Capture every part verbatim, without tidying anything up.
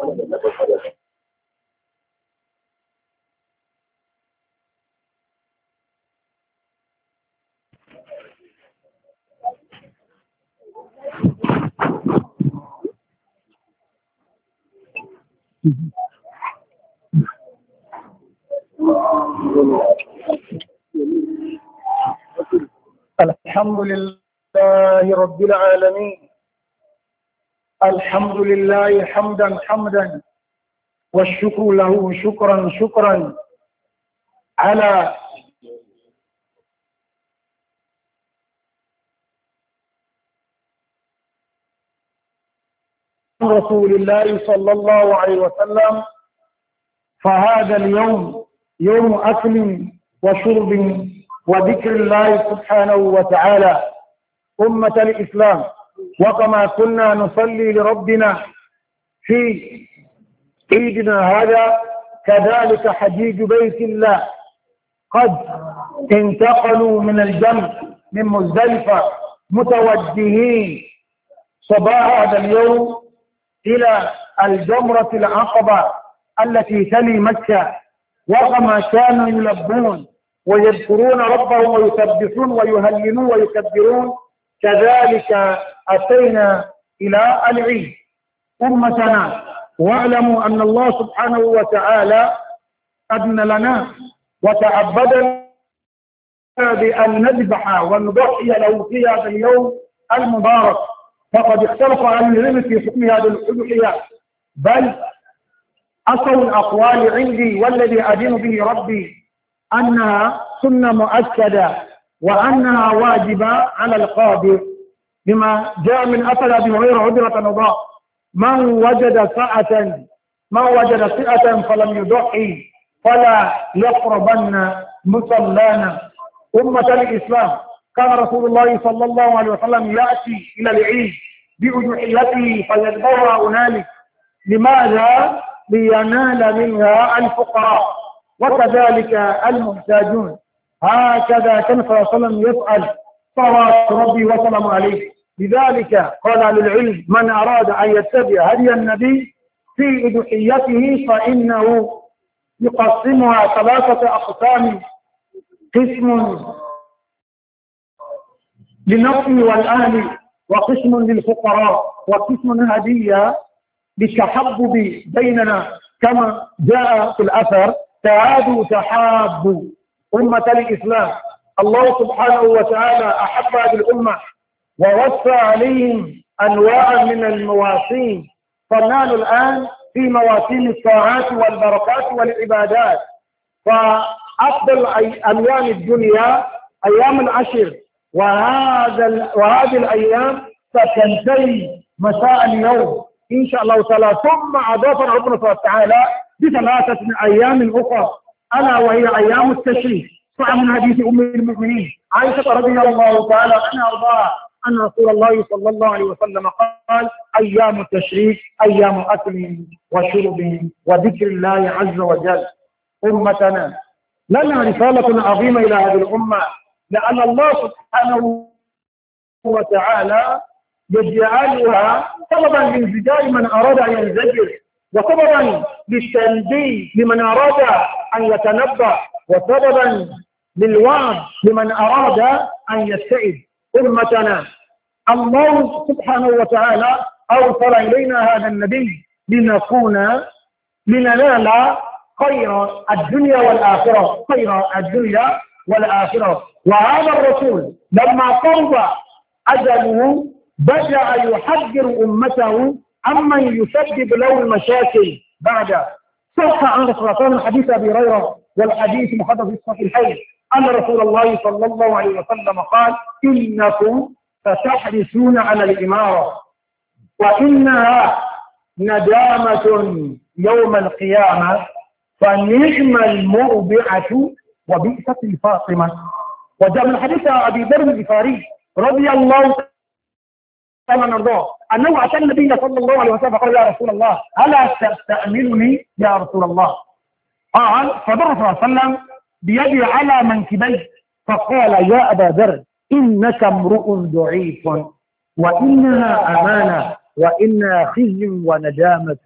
الحمد لله رب العالمين. الحمد لله حمدا حمدا والشكر له شكرا شكرا على رسول الله صلى الله عليه وسلم. فهذا اليوم يوم أكل وشرب وذكر الله سبحانه وتعالى. أمة الإسلام، وكما كنا نصلي لربنا في عيدنا هذا، كذلك حجيج بيت الله قد انتقلوا من الجمع من مزدلفة متوجهين صباح هذا اليوم إلى الجمرة العقبة التي تلي مكة. وكما كانوا يلبون ويذكرون ربهم ويسبحون ويهللون ويكبرون، كذلك أتينا إلى العيد. أمتنا، واعلموا أن الله سبحانه وتعالى أذن لنا وتعبدنا بأن نذبح ونضحي له في هذا اليوم المبارك. فقد اختلف عن العلم في حكم هذه الأضحية، بل أصل الأقوال عندي والذي أدين به ربي أنها سنة مؤكدة وأنها واجبة على القادر، لما جاء من أثر أبي هريرة عذرة نضاء: من وجد سعة من وجد سعة فلم يضحي فلا يقربن مصلانا. أمة الإسلام، كان رسول الله صلى الله عليه وسلم يأتي إلى العيد بأضحيته فيذبحها هنالك. لماذا؟ لينال منها الفقراء وكذلك المحتاجون. هكذا كان صلى الله عليه وسلم يفعل صلوات ربي وسلامه عليه. لذلك قال أهل العلم: من أراد أن يتبع هدي النبي في أضحيته فإنه يقسمها ثلاثة أقسام: قسم للنفس والأهل، وقسم للفقراء، وقسم هدية للتحبب بيننا، كما جاء في الأثر: تعادوا تحابوا. أمة الإسلام، الله سبحانه وتعالى أحب هذه الأمة ووصى عليهم أنواع من المواسم، فنحن الآن في مواسم الطاعات والبركات والعبادات. فأفضل أيام الدنيا أيام العشر، وهذا وهذه الأيام ستنتهي مساء اليوم إن شاء الله تعالى. ثم أضافنا ربنا سبحانه وتعالى بثلاثة أيام أخرى، ألا وهي أيام التشريق. صح من حديث أم المؤمنين عائشة رضي الله تعالى عنها وارضاها أن رسول الله صلى الله عليه وسلم قال: أيام التشريق أيام أكل وشرب وذكر الله عز وجل. أمتنا، لنا رسالة عظيمة إلى هذه الأمة، لأن الله سبحانه وتعالى يجعلها سببا لانزجار من أراد أن ينزجر، وسببا للتنبيه لمن أراد أن يتنبه، وسببا للوعظ لمن أراد أن يستعد. أمتنا، الله سبحانه وتعالى أرسل إلينا هذا النبي لنكون لننال خير الدنيا والآخرة، خير الدنيا والآخرة. وهذا الرسول لما قرب أجله بدأ يحذر أمته عمن يسبب له المشاكل بعد. صح عن رسول الله صلى الله عليه وسلم حديث أبي هريرة، والحديث محدث في الصحيحين، أن رسول الله صلى الله عليه وسلم قال: إنكم ستحرصون على الإمارة وإنها ندامة يوم القيامة، فنعم المربعة وبئست الفاطمة. وجاء من حديث أبي ذر الغفاري رضي الله تعالى عنه أنه أتى النبي صلى الله عليه وسلم فقال: يا رسول الله، ألا تستأمنني يا رسول الله؟ قال: فضرب صلى الله عليه وسلم بيدي على منكبيه فقال: يا أبا ذر، إنك امرؤ ضعيف، وإنها أمانة، وإنها خزي وندامة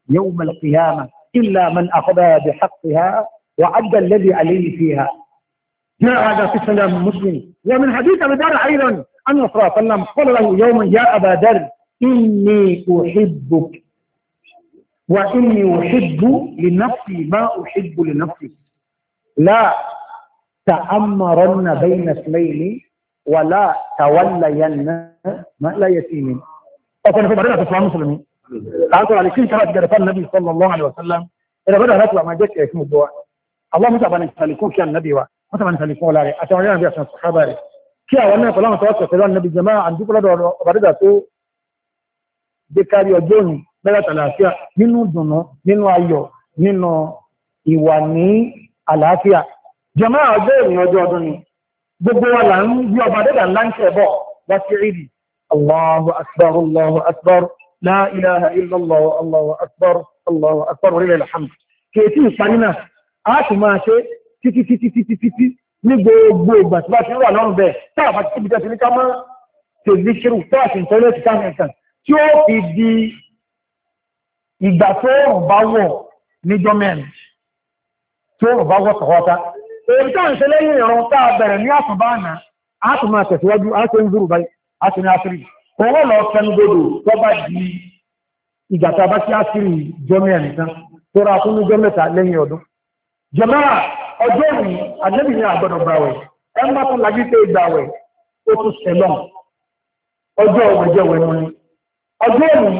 يوم القيامة إلا من أخذها بحقها وعد الذي عليه فيها. جاء هذا في سلام مسلم. ومن حديث أبي ذر أيضا أن صلى الله عليه وسلم قال له يوما يا أبا ذر إني أحبك وإني أحب لنفسي ما أحب لنفسي لا تأمرن بين اثنين ولا تولين ما لا يتيم. وكان في بداية الإسلام المسلمين تعالوا على كل كلام جرى النبي صلى الله عليه وسلم إذا بدأ نطلع ما جاء اسم الدعاء اللهم تعالى نسألكم كان النبي وما نسألكم لا أتمنى النبي عشان الصحابة كي أولنا طالما توقف في النبي جماعة عندك لا بدأ تو ذكر يوم بلا ثلاثة منو دونه منو أيو منو إيواني àlàáfíà jàmáà ọjọ́ ìrìn ọjọ́ ọdún ni gbogbo wa là ń bí ọba dẹ́dà ńlá ń tẹ̀bọ̀ wá sí ìdí Allahu akbar Allahu akbar la ilaha illallah Allahu akbar Allahu akbar wa lillahi alhamd kèétí ìparí náà a ti máa ṣe títí títí títí títí ní gbogbo ìgbà tí wá ti wà lọ́rùn bẹ́ẹ̀ táà bá ti bìtẹ́ sí ní ká mọ́ tèzí ṣírù táà sì ń tọ́lẹ̀ ti káàkiri nǹkan tí ó fi di ìgbà tó rùn bá wọ̀ níjọ́ mẹ́rin tó rùn bá wọ́ tọ̀wọ́ta. Èyí tó ń ṣe lẹ́yìn ìrun tá a bẹ̀rẹ̀ ní àtúnbá àná, a tún máa tẹ̀síwájú, a tó ń zúrù báyìí, a ti ní àṣírí. Owó lọ fẹnugbodò tó bá di ìgbà tá a bá sí àṣírí jọmọ́ ẹ̀nìkan tó ra fún jọ mẹ́ta lẹ́yìn ọdún. Jàmáà ọjọ́ ìrìn àjẹ́bì ní àgbọ̀dọ̀ gbàwẹ̀, ẹ má tún lajú pé gbàwẹ̀ ó tún ṣẹlọ́n. Ọjọ́ òwòjẹ́wẹ̀ wọn ni. Ọjọ́ ìrìn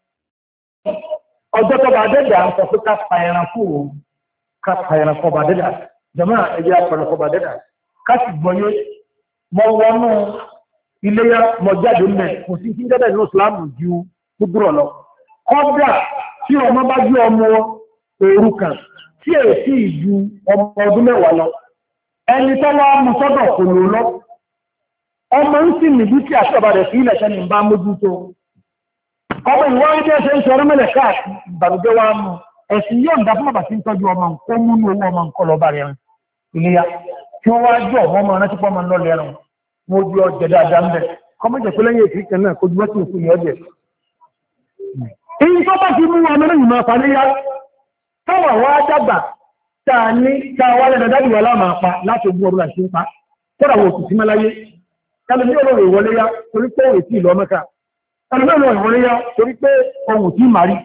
ọjọ́ tó bá dẹ́gbà ń sọ pé ká pa ẹran fún òun ká ẹran kọba dẹ́dà jàmáà ẹjẹ́ apẹ̀rẹ̀ kọba dẹ́dà ká sì gbọ́yé mọ́ wọnú iléyá mọ́ jáde mẹ́ kò sí kí dẹ́dà ní ìsìlámù ju gbúgbúrọ̀ lọ kọ́dà tí ọmọ bá jú ọmọ òrukàn tí è sí ìju ọmọ ọdún mẹ́wàá lọ ẹni tó wá mú sọ́dọ̀ kò lò lọ ọmọ ń sì ní dúkìá tí ọba rẹ̀ sí ilẹ̀ sẹ́ni ń bá mójútó ọmọ ìwọ́n ń jẹ́ ṣe ń sọ ọdún mẹ́lẹ̀ káàkiri ìbànújẹ́ wá mú ẹ̀sìn yóò ń dá fún bàbá tí ń tọ́jú ọmọ nǹkan múnú owó ọmọ nǹkan lọ bá rẹ̀ rìn iléyá tí wọ́n wá jọ ọmọ ọmọ rántí pọ́ ọmọ ń lọ́lẹ̀ ẹ̀rùn mo ju ọjọ́ dáadáa ń bẹ̀ kọ́mọ́ jẹ́ pé lẹ́yìn èsì kan náà kojú wọ́n sì ń ọjẹ́. èyí tó bá ti mú ọmọ lẹ́yìn máa fa léyá táwọn àwọn adágbà tá a ní tá a wá lẹ́dọ̀ dájú wà láàmà pa láti ogún ọdún àti ń pa kọ́dà wọ́n òtútù mẹ́láyé kálí ní olóòrè ìwọlé yá torí pé òwe tí ìlú ọmọ ká kálí ní olóòrè ìwọlé yá torí pé ohun tí màrí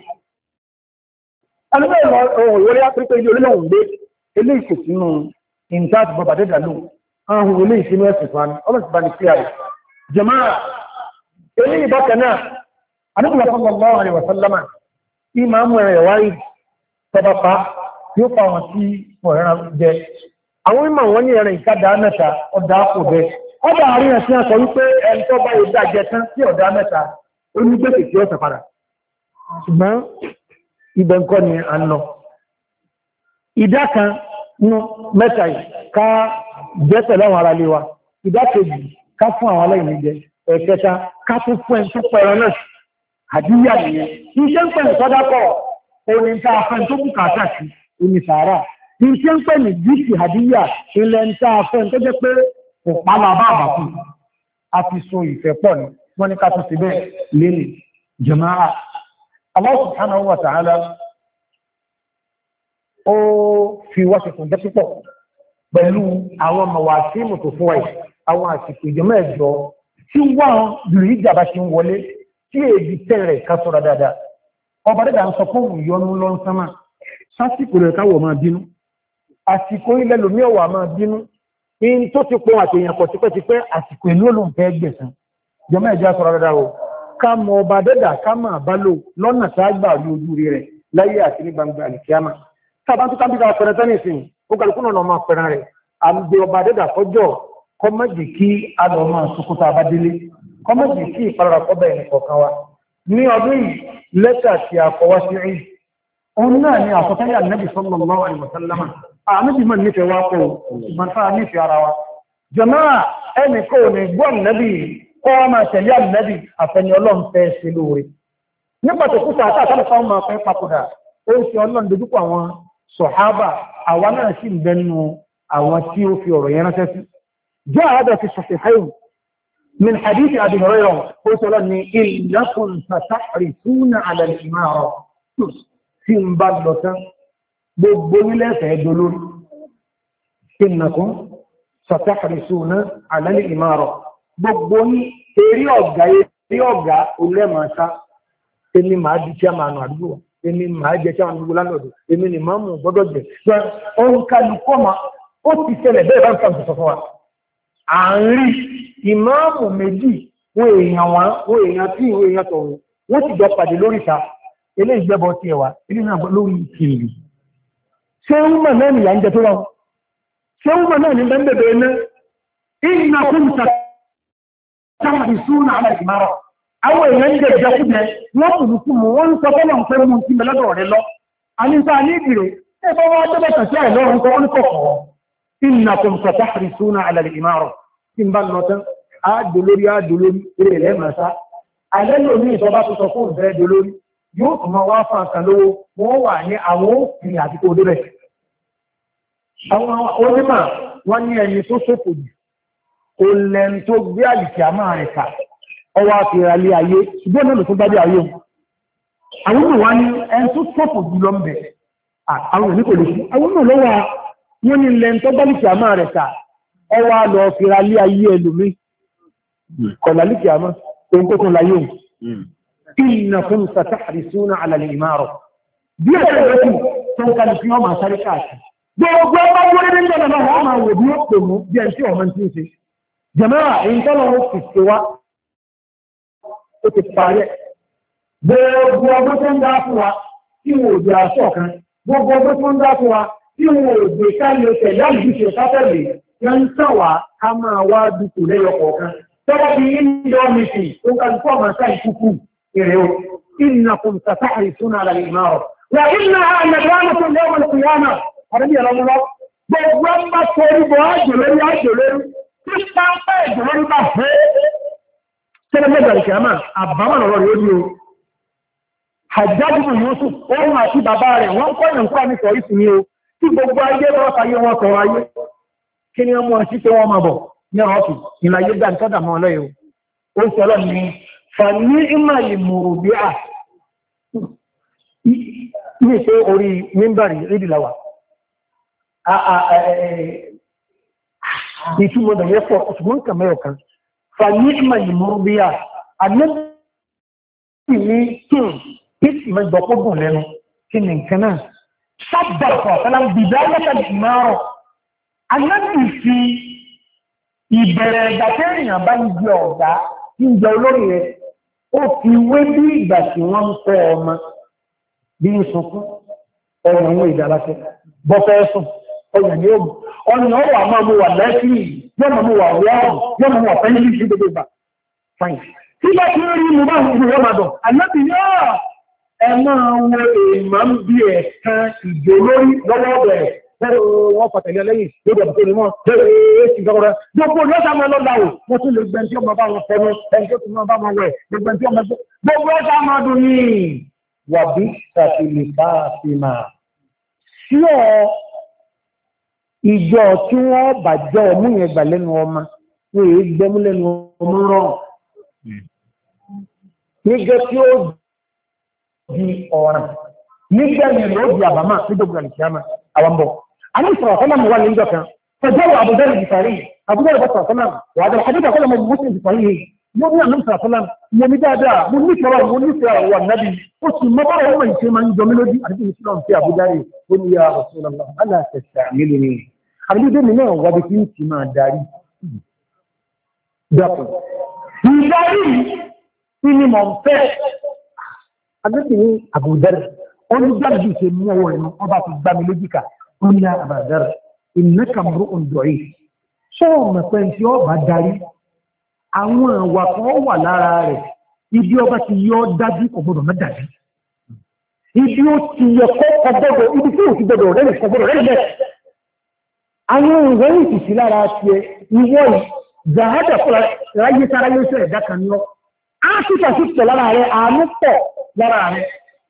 alẹ́bẹ̀ ìwọlé yá torí pé ilé olóòrùn gbé ilé ìkòsínú ìntàtì bọ̀bà dẹ́dà lò ahùn ilé ìsinú ẹ̀sìn fún ọmọ ìsìnbá ní kíyà rẹ̀ jàmáà ilé ìbákan náà adúgbò sallallahu alaihi wa sallama tí máa mú ẹ̀rẹ̀ wáyé tọbapa yóò fa wọn sí ọ̀rẹ́ra jẹ àwọn ìmọ̀ wọn ní ẹ̀rẹ̀ ìkádà mẹ́ta ọ̀dà kò bẹ ọ̀dà àárín ẹ̀sìn àkọ́ wípé ẹni tó bá yóò dájẹ tán sí ọ̀dà mẹ́ta ó ní gbèsè tí ó sọ padà ṣùgbọ́n ibẹ̀ ńkọ́ ni à ń lọ ìdá kan nú mẹ́ta yìí ká jẹ́ pẹ̀lú àwọn ará ilé wa ìdá kejì ká fún àwọn aláìní jẹ ẹ̀kẹta ká tún fún ẹni tó pẹ̀rọ náà àdíyà nìyẹn iṣẹ́ ń pẹ̀lú sọ́dápọ̀ oní ta afẹ́ tó kù kàtà sí oní sàárà iṣẹ́ ń pẹ̀lú gíìsì àdíyà ilẹ̀ ń ta afẹ́ tó jẹ́ pé kò pálá bá àbàkù a fi so ìfẹ́ pọ̀ ní wọ́n ní ká tó ti bẹ́ẹ̀ lélẹ̀ jàmáà Allah subhanahu wa ta'ala ó fi wá ṣe fún jẹ́ púpọ̀ pẹ̀lú àwọn mọ̀wàásímù tó fún wáyé àwọn àsìkò ìjọmọ́ ẹ̀jọ́ tí wọ́n lù ìjàmbá ṣe ń wọlé tí èdè tẹ́rẹ̀ ká sọ́ra dáadáa ọba dẹ́dà ń sọ fún ìyọnu lọ sánmà sásìkò rẹ̀ káwọ̀ máa bínú àsìkò ilẹ̀ lómi ọ̀wà máa bínú in tó ti pọ̀ àtẹ̀yàn pọ̀ tipẹ́tipẹ́ àsìkò ìlú olóǹfẹ́ gbẹ̀sán jọmọ́ ẹ̀já sọ́ra dáadáa o ká mọ ọba dẹ́dà ká máa bá lò lọ́nà tá a gbà rí ojú rẹ̀ láyé àti ní gbangba àlìkíyàmá tábà tó kábíkà pẹ̀rẹ̀ tẹ́nìsìn ó kàlùkù náà máa pẹ̀rẹ̀ rẹ̀ àmì ọba dẹ́dà kọjọ́ kọ́mọ́jì kí a lọ máa sókúta abádélé kọ́mọ́jì kí ìpalára kọ́ bẹ̀rẹ̀ nìkọ̀ọ̀kan wa ní ọdún yìí lẹ́tà tí a kọ wá sí rí òun náà ni àkọsáyà nẹ́bì sallallahu alaihi wasallam àmìbì mọ̀ nífẹ̀ẹ́ wá pọ̀ ìmọ̀ta nífẹ̀ẹ́ ara wa jàmáà ẹnì kò ní gbọ́n nẹ́bì kọ́ wá máa tẹ̀lé ànẹ́bì àfẹni ọlọ́run fẹ́ ṣe lóore nígbà tó kúta àtàkùn fáwọn máa fẹ́ papòdà ó ń ṣe ọlọ́run dojúkọ àwọn sọ̀hábà àwa náà sì ń bẹnu àwọn tí ó fi ọ̀rọ̀ yẹn ránṣẹ́ sí jẹ́ àádọ́ fi sahihayn من حديث أبي هريرة قلت لني إنكم ستحرصون على الإمارة tí ń bá lọ tán gbogbo nílẹ̀ ẹ̀fẹ́ dolórí innakum satahrisuna ala al-imara gbogbo ní eré ọ̀gá eré ọ̀gá olẹ́mọ̀ọ́sá èmi máa di chairman àdúgbò èmi máa jẹ chairman àdúgbò lánàá èmi ni máa mú gbọ́dọ̀ jẹ ohun kálukọ́ ma ó ti ṣẹlẹ̀ bẹ́ẹ̀ bá ń sàmì sọ fún wa àárín ìmáàmù méjì wọ́n èèyàn wá wọ́n èèyàn tí ìwé èèyàn tọ̀rọ̀ wọ́n ti jọ pàdé lórí ìta ilé ìgbẹ́bọ̀ ti ẹ̀wà ilé náà lórí ìkìlì ṣé ń mọ̀ náà nìyà ń jẹ tó wọ́n ṣé ń mọ̀ náà ní bẹ́ẹ̀ náà ìnà fún ìtàkì súnà àmà ìmárọ̀ àwọn èèyàn ń jẹ ìjẹkújẹ wọ́n kùnú fún mu wọ́n ń sọ fọ́nà ń pẹ́ mú sí mẹ́lẹ́dọ̀ rẹ lọ àníta ní ìdìrè ẹ bá wọ́n tẹ́lẹ̀ tàṣí àìlọ́run kọ́ oníkọ̀kọ̀ ìnà fún ìtàkì súnà àlà ìmárọ̀ tí ń bá lọ tán á dolórí á dolórí eré lẹ́mọ̀ọ́sá àlẹ́lò ní ìjọba tó sọ fún ìfẹ́ dolórí yóò tún máa wá fún àkàn lówó wọ́n wà ní àwọn òfin àti kò débẹ̀. àwọn onímọ̀ wọ́n ní ẹni tó ṣòfò jù kò lẹ́nu tó gbé àlìkí àmà rẹ̀ kà ọwọ́ àfihàn alẹ́ ayé ṣùgbọ́n náà ló tún gbájú ayé wọn. àwọn náà wá ní ẹni tó ṣòfò jù lọ ń bẹ̀ àwọn òní kò lè fi àwọn náà lọ́wọ́ wọn ní lẹ́nu tó gbálìkí àmà rẹ̀ kà ọwọ́ àlọ́ àfihàn alẹ́ ayé ẹlòmíì kọ̀lálìkí àmà òǹkókò láyé innakum satahrisuna ala al-imara bí ẹ̀rọ ẹ̀kù tó ń kàlù fí wọ́n máa sáré káàkiri gbogbo ọmọ wọlé ní ìjọba náà wọ́n máa wò bí ó pè mú bí ẹni tí ọmọ tí ń ṣe jẹ̀mọ́ra èyí tọ́lọ ó fi ṣe wá ó ti parí gbogbo ọgbọ́n tó ń dá fún wa tí wọn ò jẹ aṣọ kan gbogbo ọgbọ́n tó ń dá fún wa tí wọn ò gbé káyọ tẹ̀lé àlùbíṣe káfẹ́lẹ̀ yẹn ń tàn wá ká máa wá dúkù lẹ́yọ kọ̀ọ̀kan tọ́wọ́ bí indoor meeting tó ń kàlù fún ọmọ sáì kúkú ìrẹ̀wò innakum satahrisuna ala al-imara wa innaha nadamatu yawm al-qiyamah àrẹ́bí ẹ̀rọ mú lọ gbogbo ń bá torí bọ́ ájò lórí ájò lórí tí pápá ẹ̀jọ̀ lórí bá fẹ́ tẹ́lẹ̀ mẹ́gbà ìkìyàmá àbámọ̀ lọ́rọ̀ rí ó ní o Hajjaju Yusuf ohun àti bàbá rẹ̀ wọ́n kọ́ ìrìn kọ́ ní sọ ìsìn ní o tí gbogbo ayé lọ́wọ́ fayé wọn sọ̀rọ̀ ayé kí ni wọ́n mú ọtí pé wọ́n máa bọ̀ ní ọ̀ọ́fì ìlàyé gbà ń tọ́dà mọ́ ọlọ́yẹ̀ o ó sọ lọ ní fani imali murubi'a ní pé orí mímbàrí rídìláwà ìtumọ̀ da yẹ fọ́ ṣùgbọ́n kà mẹ́ọ̀ kan fani imali murubi'a anẹ́bì ní kí kí mẹ́ gbọ́kọ́gùn lẹ́nu kí ni nǹkan náà sábàtọ̀ fẹ́lá bìdáyàtà ìmárọ̀ anẹ́bì fi ìbẹ̀rẹ̀ ìgbàtẹ́rìyàn bá ń jẹ ọ̀gá ń jẹ olórí rẹ̀ ó fi wé bí ìgbà tí wọ́n ń kọ́ ọmọ bí i sunkún ọ̀nà òun ìdáláṣẹ́ bọ́fẹ́ sùn ọ̀nà ní ògùn ọ̀nà ọ̀rọ̀ àmọ́ mú wà lẹ́sí yọ́nà mú wà wọ́ọ̀rùn yọ́nà mú wà fẹ́yìn sí gbogbo ìgbà fine tí bá tí ó rí mú bá ń kúrò yọ́màdọ̀ àlẹ́bì yọ́ ẹ máa wo èèmà ń bí ẹ̀kan ìjò lórí lọ́wọ́ bẹ̀rẹ̀ bẹ́rẹ̀ wọ́n pàtàkì lẹ́yìn lórí ọ̀pọ̀ ní wọ́n bẹ́rẹ̀ sí gọ́gọ́rẹ́ gbogbo ní ọ̀sán máa lọ́dà ò wọ́n tún lè gbẹ̀ tí ọmọ bá wọn fọ́nú ẹni tó tún bá wọn wẹ̀ gbẹ̀ tí ọmọ gbogbo ọ̀sán máa dùn ní wàbí sàtìlì fàáfìmà sí ọ ìjọ tí wọ́n bàjẹ́ ọmú yẹn gbà lẹ́nu ọmọ wọ́n èé gbẹ́mú lẹ́nu ọmọ rọrùn nígbẹ́ tí ó di ọ̀ràn nígbẹ̀yìn ló di àbámà nígbàgbà ìkíyàmà àwọn bọ̀. a ní sọ̀rọ̀ sọ́nà wà ní ìjọ kan fẹjọ́ àbúdẹ́rẹ̀ ìfàrí àbúdẹ́rẹ̀ bọ́sọ̀ sọ́nà wà á dẹ̀ àdúgbà kọ́lọ̀ mọ̀ mọ́sí ìfàrí yìí mo ní àmì sọ̀rọ̀ sọ́nà mo ní dáadáa mo ní sọ̀rọ̀ mo ní sọ̀rọ̀ wà nábì ó sì mọ́ bọ́rọ̀ ọmọ ìṣe máa ń jọ mí lójú àti ìṣúná fi àbúdẹ́rẹ̀ ó ní ya Rasulullah aláṣẹṣẹ àmìlú ni àbúdẹ́ mi náà wà bí kí n ti máa darí dàpọ̀ ìdarí ni mọ̀ ń fẹ́ agbẹ́bìnrin àbúdẹ́rẹ̀ onígbàgbì ṣe mú ọwọ́ ẹ̀nu ọba ti gbá mi lójíkà ó ní àbàdàrẹ̀ ìnákàmúrú òǹdọ̀rí ṣọ́ọ̀mọ̀ pẹ́ tí ó bá darí àwọn àwà kan wà lára rẹ̀ ibi ọba ti yọ dájú kò gbọdọ̀ má dájú ibi ó ti yẹ kọ́ ọgbọ́dọ̀ ibi tí ò ti gbọdọ̀ rẹ̀ kò gbọdọ̀ rẹ̀ bẹ́ẹ̀ àwọn ìwọ̀n ìsìsì lára ti ẹ ìwọ̀ ìjàhádà fúnra ráyé sára yóò ṣe ẹ̀dá kan ní ọ á sì tàṣí pọ̀ lára rẹ̀ àánú pọ̀ lára rẹ̀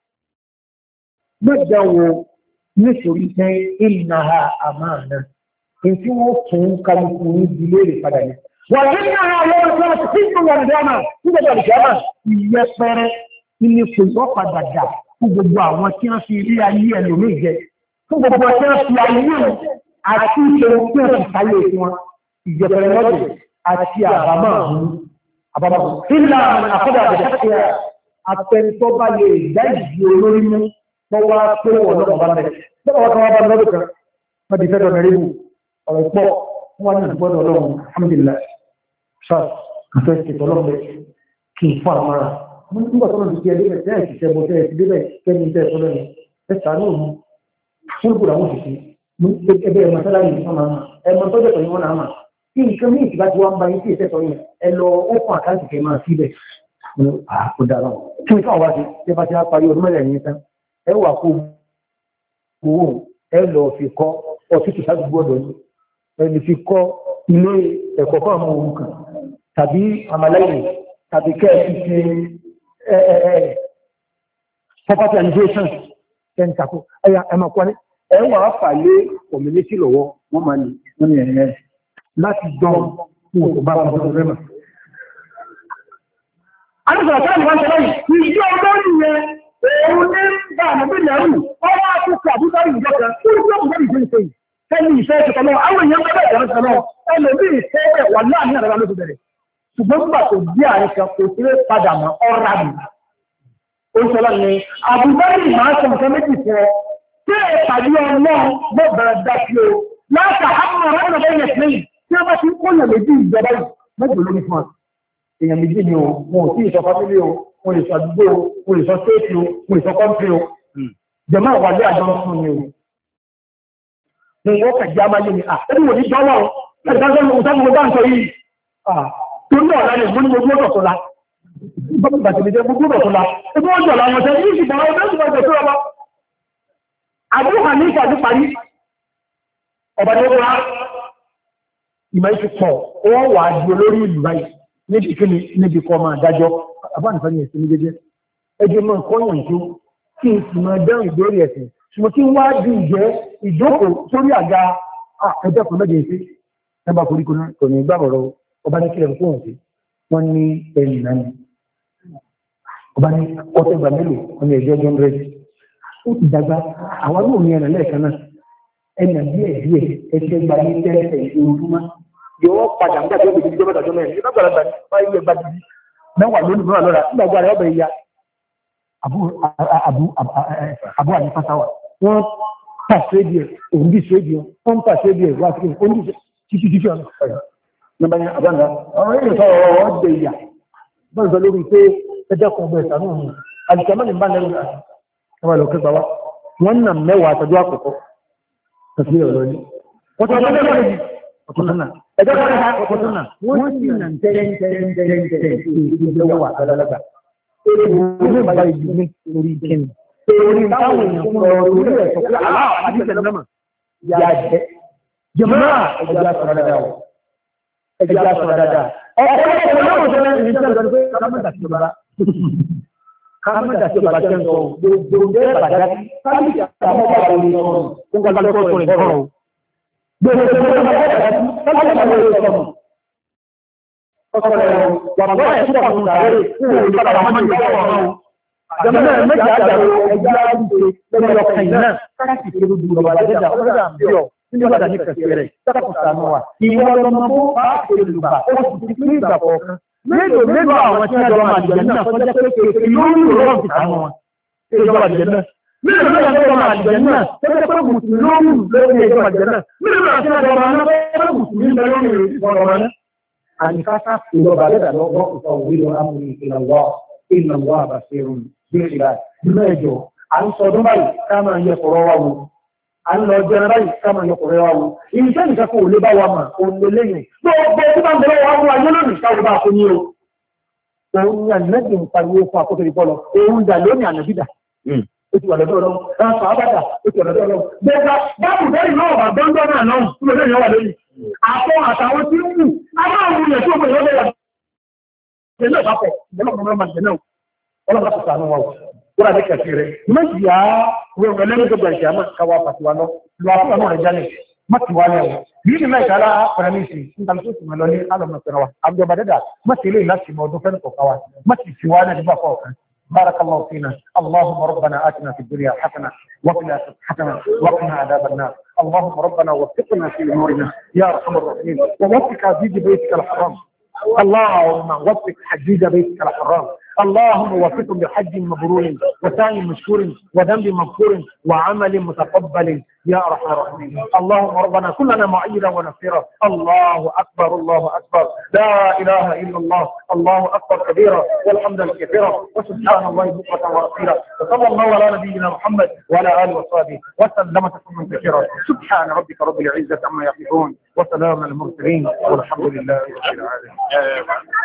mẹ́jọ wo nítorí pé ìnáha àmáàna èyí tí wọ́n tún kálukú ní ilé rẹ̀ padà ní. wà ní ìnáha àwọn ọmọ tí wọ́n ti fún ìwọ̀n ìdáná nígbàgbà ìdáná ìyẹpẹrẹ ilé kò yọ padà dà fún gbogbo àwọn tí wọ́n fi ilé ayé ẹlòmíì jẹ fún gbogbo tí wọ́n fi ayé àti ìṣòro tí wọ́n fi sáyé fún wọn ìjẹpẹrẹ lọ́dẹ̀ àti àbámọ̀ àbámọ̀ ìlà àkọ́dà àbẹ̀ṣẹ́ àtẹnitọ́ bá lè dá ìdí olórí mú lọ́wọ́ pé wọ́n lọ́wọ́ bá bẹ̀rẹ̀ lọ́wọ́ kan wá bá lọ́dọ̀ kan wọ́n ti fẹ́ dọ̀nà rí ọ̀rọ̀ pọ̀ wọ́n ní ìgbọ́dọ̀ ọlọ́run alhamdulillah ṣáà àfẹ́ ìṣètò ọlọ́run kí n fún àmàrà nígbà tó lọ́dún ti ẹgbẹ́ ẹ̀ ti ṣẹ́gun tẹ́ ẹ̀ ti débẹ̀ kẹ́ni tẹ́ ẹ̀ sọ́lọ́ ni ẹ sàánú òun fún ìgbòrò àwọn òṣìṣẹ́ ẹgbẹ́ ẹ̀ mọ́sálá yìí wọ́n máa ẹ̀ mọ́ tọ́jọ́ pẹ̀lú wọn náà mà kí nǹkan ní ìtìbá tí wọ́n ń bá yín sí ìṣẹ́sọ yẹn ẹ lọ ó fún àkáǹtì kẹ́ máa síbẹ̀ ó dára kí n káwọn wá sí ṣé bá ti á parí ọdún mẹ́rẹ̀ yín tán ẹ wà kó owó ẹ lọ fi kọ́ ọ̀sìtì sádùúgbò ọ̀dọ̀ yìí ẹ lè fi kọ́ ilé ẹ̀kọ́ fún àwọn ohun kan tàbí àmàlẹ́yìn tàbí kẹ́ ẹ fi ṣe property administration center kó ẹ̀yà ẹ̀mọ̀ kọ́ni ẹ̀ wà á fà lé community lọ́wọ́ wọ́n máa ní wọ́n ní ẹ̀yẹ láti dán fún òkú bá wọn lọ́wọ́ rẹ́mà. Adúgbò sáà ní wọ́n ṣe lẹ́yìn ìjọ ọgọ́rùn-ún yẹn òun ní bá àmọ́bí lẹ́rù ọwọ́ àkókò àbúkọ́ ìjọ kan fún ìjọ ọgọ́rùn-ún ìjọ ìṣe yìí kẹ́ni ìfẹ́ ìṣẹ̀tọ̀ náà àwọn èèyàn bẹ́ẹ̀ bẹ̀rẹ̀ ìṣẹ̀tọ̀ náà ẹlòmí ìfẹ́ bẹ̀ wà láàrin àrẹ́bà ló ti bẹ̀rẹ̀ ṣùgbọ́n nígbà tó bí àárín kan kò sí padà mọ́ ọ̀rá mi. ó sọ lọ́nà ni àbúgbọ́nì máa sọ nǹkan méjì fún ọ tí ẹ pàdé ọlọ́run ló bẹ̀rẹ̀ dá sí o láti àwọn ọ̀rọ̀ ọ̀rọ̀ bẹ́ẹ̀ yẹn lẹ́yìn tí wọ́n bá ti kó yàn méjì ìjọba yìí mẹ́jọ lórí fún ọ. èèyàn méjì ni o wọn ò tí ì sọ fámílì o wọn lè sọ àdúgbò o wọn lè sọ stéètì o wọn lè sọ kọ́ńtì o jẹ̀mọ́ àwàlẹ́ àjọ fún mi o. ní wọ́n kẹ̀ já máa yé mi à ẹni wò ní dọ́wọ́ o ẹni kan sọ́nù ọ̀sán mo bá ń sọ yìí tó ní ọ̀la ni mo ní mo gbọ́dọ̀ tó la bàtẹ̀ mi jẹ́ mo gbọ́dọ̀ tó la ebi wọ́n jọ̀ làwọn ọ̀sẹ̀ yìí ṣùgbọ́n ọ̀sẹ̀ tó lọ́sẹ̀ tó lọ́wọ́. àbúrò kan ní ìṣàdú parí ọ̀bà ní wọ́n ìmọ̀ ìfi pọ̀ wọ́n wà á di olórí ìlú báyìí níbi kíni níbi kọ́ máa dájọ́ àbáǹfà ní ẹ̀sìn méjèèjì ẹjọ́ máa kọ́ yàn tó kí n sì máa dáhùn ìbéèrè ẹ̀sìn ṣùgbọ́n kí n wá di ìjẹ́ ìjókòó sórí àga ẹjọ́ kan mẹ́jọ ìṣe ẹgbà koríko náà kò ní gbàgbọ́rọ̀ ọba ní kílẹ̀ fún òun sí wọ́n ní ẹ̀yìn náà ni ọba ní ọtọ́ ìgbà mélòó wọ́n ní ẹ̀jọ́ ọjọ́ rẹ̀ ó ti dàgbà àwọn náà ní ẹ̀nà lẹ́ẹ̀kan náà ẹ̀nà díẹ̀ díẹ̀ ẹ̀ṣẹ̀ gba ní tẹ́lẹ̀ ìṣòro yóò padà nígbà tí ó bèèrè ìjọba ìjọba ẹ̀yìn nígbà gbàlagbà ní wáyé ẹgbà jíjí mẹ́wàá lónìí mẹ́wàá lọ́ra nígbà gbà rẹ̀ ọbẹ̀ ya àbú àyíkásáwà wọ́n pàṣẹ díẹ̀ òun bí ṣe díẹ̀ wọ́n pàṣẹ díẹ̀ wá sí òun bí títí títí ọ̀nà ọ̀yà nígbà yẹn àbáńgá ọ̀rọ̀ yìí sọ ọ̀rọ̀ ọ̀dẹ̀ ìyà bọ́ọ̀ sọ lórí pé ẹjẹ́ kan ọgbẹ́ ìsànú mi àdìsẹ́mọ́ ní bá lẹ́rù náà wọ́n lọ kẹgbà wá wọ́n nà mẹ́wàá àtọ́jú àkọ́kọ́ tàbí ọ̀rọ̀ yìí wọ́n tọ́ ọjọ́ lọ́rọ̀ ọ̀tọ̀nà ẹjọ́ kan ọ̀tọ̀nà wọ́n sì nà tẹ́rẹ́ntẹ́rẹ́ntẹ́rẹ́ntẹ́rẹ́ ìjọba wà lọ́lọ́gbà orí ìbára ìdílé orí ìkẹ́ni orí táwọn èèyàn fún ọ̀rọ̀ orí ẹ̀ sọ pé aláwọ̀ àdìsẹ̀ náà yà jẹ́ jẹ́mọ́ ẹjọ́ sọ̀rọ̀ dáadáa ẹjọ́ sọ̀rọ̀ dáadáa ọ̀pọ̀lọpọ̀ náà wọ́n sọ̀rọ̀ ní sọ̀rọ̀ pé kámẹ́dà sí ọba kámẹ́dà sí ọba tẹ́ ń sọ gbogbo ẹ̀ bàjá kámẹ́dà sí ọba tẹ́ ń sọ gbogbo ẹ̀ bàjá gbogbo ẹ̀ bàjá ọkọ̀rẹ̀ wàbọ̀ ẹ̀ tó kọ̀ fún ìdàrẹ́ fún olùpadà wọn ní ìjọba ọ̀rọ̀ jẹ́mọ̀ náà méjì àjàrò ẹgbẹ́ àdúgbò lẹ́nu ọkàn yìí náà káàkiri tó dúró lọ́wọ́ àjẹ́jà ọlọ́dà àbíọ̀ nínú ọ̀dà ní kẹsì rẹ̀ tọ́kọ̀ sànú wa ìwọ ọlọ́mọ bó bá ṣe olùgbà ó sì ti pín ìgbà kọ̀ọ̀kan mélòó mélòó àwọn tí wọ́n jọ máa jẹ náà kọjá pé kéèké lórí ìrọ̀rùn ti sànú wọn ìjọba àjẹ náà mélòó mélòó àwọn tí wọ́n máa jẹ náà kọjá pé mùsùlùmí lórí ìjọba àjẹ náà mélòó mélòó àwọn tí wọ́n jọ máa náà mùsùlùmí lórí ìjọba àjẹ náà àníkásá ìjọba àdẹ́dà lọ́wọ́ ìfọwọ́wé amúni ìlànwọ́ ìlànwọ́ àbàṣẹ́rùn bí ìlà nínú ẹjọ́ à ń sọ ọdún báyìí ká máa yẹ kọ̀rọ̀ wa wo à ń lọ jẹun báyìí ká máa yẹ kọ̀rọ̀ wa wo ìṣe nìkan kò lè bá wa mà òun lè léyìn gbogbo tí bá ń bẹ̀rẹ̀ wa wọ ayé lónìí káwọn bá fún yín o òun ni ànẹ́bì ń pariwo fún akóso ìbọlọ òun dà lónìí ànẹ́bìdà ó ti wà lọ́dọ̀ ọlọ́run ráńpà ábàdà ó ti wà lọ́dọ̀ ọlọ́run gbẹgbà báàbù bẹ́ẹ̀ náà wà gbọ́ngàn náà náà tí mo lóyìn wà lónìí àpọ̀ àtàwọn tí ń wù aláàrùn ilẹ̀ tó mọ̀ ìrọ́lẹ̀ yàtọ̀ ìjẹ́lẹ̀ ìbápọ̀ ìjẹ́lẹ̀ ọmọ ìjẹ́ náà ọlọ́pàá tó sàánú wa ó rà ní kẹfì rẹ̀ méjì á wọ́n rẹ̀ lẹ́nu gbogbo ìjà máa káwà pàtiwá lọ lọ àfúnà náà rẹ̀ jálẹ̀ mọ́tiwá lẹ́wọ̀ bí ní mẹ́ta alá pẹ̀lú ní ìsìn nígbà tó sì máa lọ ní alọ́mọ pẹ̀lú wa àbújọba dẹ́dà mọ́tì ilé láti mọ ọdún fẹ́nu kọ̀ọ̀kan wa mọ́tì fi wá náà nígbà kọ̀ọ̀kan بارك الله فينا. اللهم ربنا آتنا في الدنيا حسنة وفي الآخرة حسنة وقنا عذاب النار. اللهم ربنا وفقنا في أمورنا يا أرحم الراحمين، ووفق حجيج بيتك الحرام. اللهم وفق حجيج بيتك الحرام. اللهم وفقهم بحج مبرور وسعي مشكور وذنب مغفور وعمل متقبل يا ارحم الراحمين. اللهم ربنا كلنا معيدا ونصيرا. الله اكبر الله اكبر، لا اله الا الله، الله اكبر كبيرا والحمد لله كثيرا وسبحان الله بكرة واصيلا. وصلى الله على نبينا محمد وعلى اله وصحبه وسلم تسليما كثيرا. سبحان ربك رب العزة عما يصفون وسلام على المرسلين والحمد لله رب العالمين.